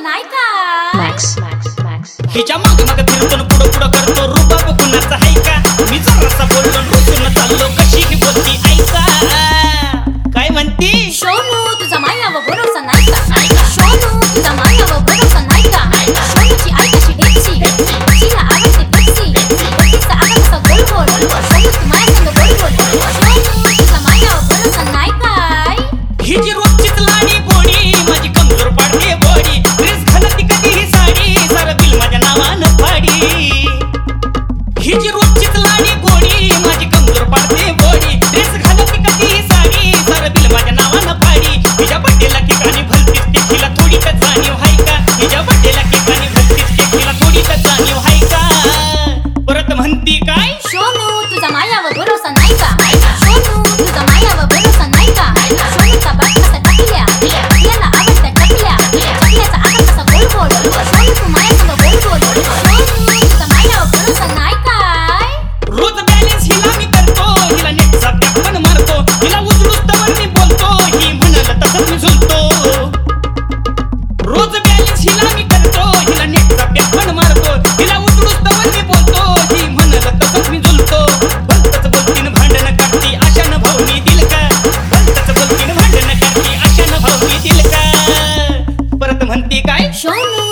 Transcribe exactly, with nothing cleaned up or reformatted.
नाही का Max, Max, Max. हिच्या माग माग फिरतो पुढं पुढं करतो रुबाब कुणाचा आहे का मी जरासा बोललो रुसून चाललो कशी ही बोलती ऐका काय म्हणती सोनू तुझा मायावर भरोसा नाही का सोनू तुझा मायावर भरोसा नाही का सोनूची आई कशी डेक्सी तिला आवडते टॅक्सी तिचा आवाज कसा गोल गोल सोनू तू माझ्यासंग गोल गोल सोनू तुझा मायावर भरोसा नाही काय हिची रोजचीच लाडी गोडी माझी कमजोर पाडते बॉडी ड्रेस घालती कधी ही साडी सारं बिल माझ्या नावानं फाडी हिची रोजचीच लाडी गोडी माझी कमजोर पाडते बॉडी ड्रेस घालती कधी ही साडी सारं बिल माझ्या नावानं फाडी हिच्या बड्डेला ठिकाणी भलतीच ते तिला थोडी तर जाणीव हाय का हिच्या बड्डेला ठिकाणी भलतीच ते तिला थोडी तर जाणीव हाय का परत म्हणती काय सोनू तुझा मायावर भरोसा नाही का सोनू तुझा मायावर भरोसा नाही का सोनूचा बाप कसा टकल्या टकल्याला आवडत्या टकल्या टकल्याचा आवाज कसा गोल गोल सोनू तू माझ्यासंग गोल गोल सोनू तुझा मायावर भरोसा नाही काय रोज बॅलन्स हिला मी करतो हिला नेटचा पण मारतो हिला उचलूच तर मी बोलतो ही म्हणाल तसंच मी झुलतो रोज बॅलन्स हिला मी करतो हिला नेटचा पण मारतो हिला उचलूच तर मी बोलतो ही म्हणाल तसंच मी झुलतो भलतच बोलतीन भांडण करती अशानं भावनी दिल का भलतच बोलतीन भांडण करती अशानं भावनी दिल का परत म्हणती काय सोनू